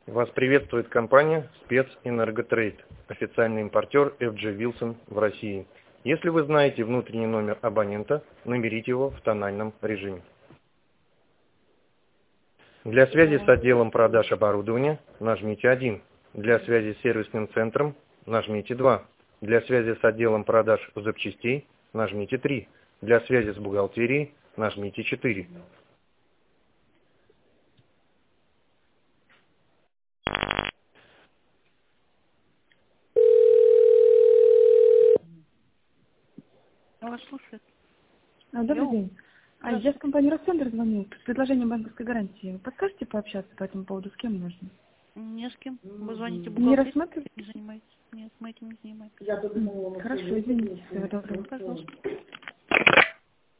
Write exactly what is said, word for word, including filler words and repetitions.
Вас приветствует компания «Спецэнерготрейд», официальный импортер эф джи Wilson в России. Если вы знаете внутренний номер абонента, наберите его в тональном режиме. Для связи с отделом продаж оборудования нажмите один. Для связи с сервисным центром нажмите два. Для связи с отделом продаж запчастей нажмите три. Для связи с бухгалтерией нажмите четыре. Я вас слушаю. А, добрый Алло. день. А я с компании Росцентр звоню с предложением банковской гарантии. Вы подскажете пообщаться по этому поводу, с кем можно? Не с кем. Вы звоните Не бухгалтерии, рассматриваете? не занимаетесь. Нет, мы этим не занимаемся. Хорошо, извините. Всего доброго. Пожалуйста.